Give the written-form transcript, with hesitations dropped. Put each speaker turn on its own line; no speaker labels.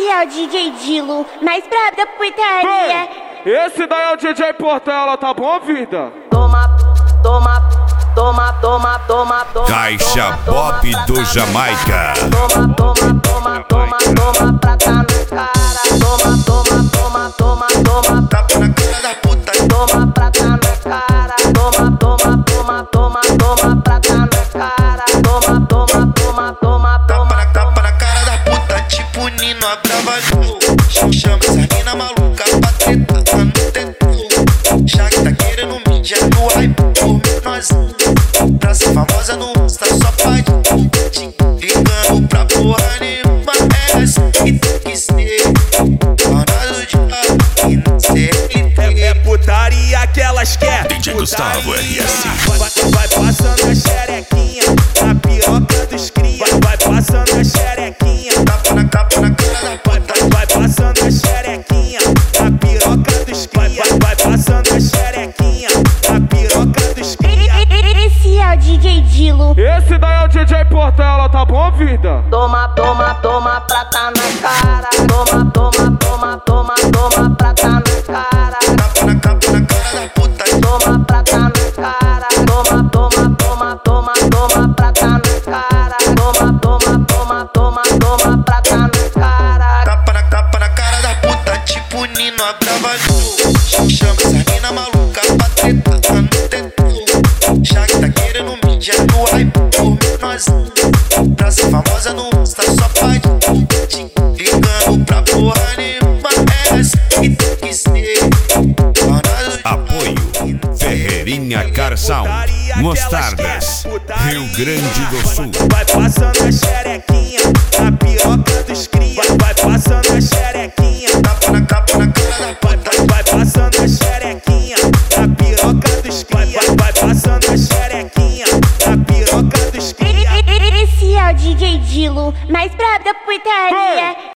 Esse é o DJ Dilo, mais brabo da putaria.
Esse daí é o DJ Portela, tá bom, vida?
Toma, toma, toma, toma, toma, toma.
Caixa Pop do Jamaica.
Toma, toma, toma, toma, toma, prata na cara. Toma, toma, toma, toma, toma,
Tapa na cara da puta.
toma, prata na cara. Toma, toma, toma, toma, toma, prata na cara. Toma, toma, toma, toma, toma.
Tapa na cara da puta, tipo Nino Abravanel. Chama essa mina maluca pra treta no teto. Já que tá querendo mídia no hype por nós. Pra ser famosa no Insta só faz ligando pra porra nenhuma. É assim que tem que ser. Ronaldo de lado e não sei.
É putaria que elas querem.
DJ Gustavo RS.
Vai passando a xerequinha na piroca dos cria. Vai passando a xerequinha.
Tapa na cara da puta.
Vai passando a xerequinha na piroca dos cria. Vai passando a xerequinha na piroca dos cria.
Esse é o DJ Dilo.
Esse daí é o DJ Portela, tá bom, vida?
Toma, toma, toma, prata na cara. Toma, toma, toma, toma, toma, prata na cara.
Tapa na cara da puta.
Toma, prata na cara. Toma, toma, toma, toma, toma, prata na cara. Toma, toma, toma, toma, toma, prata na cara.
Tapa na cara da puta, tipo Nino Abravanel. Chama essa mina maluca pra treta no teto. Já que tá querendo mídia no hype por nós. Pra ser famosa no Insta só faz ligando pra porra nenhuma. É assim que tem que ser. Ronaldo de
Apoio Ferreirinha Car Sound, Mostardas, Rio Grande do Sul.
Vai passando a xerequinha na piroca dos cria. Vai passando a xerequinha.
Tapa na cara da puta.
Vai passando a xerequinha na piroca dos cria. Vai passando a xerequinha na piroca dos cria.
Esse é o DJ Dilo, mais brabo da putaria.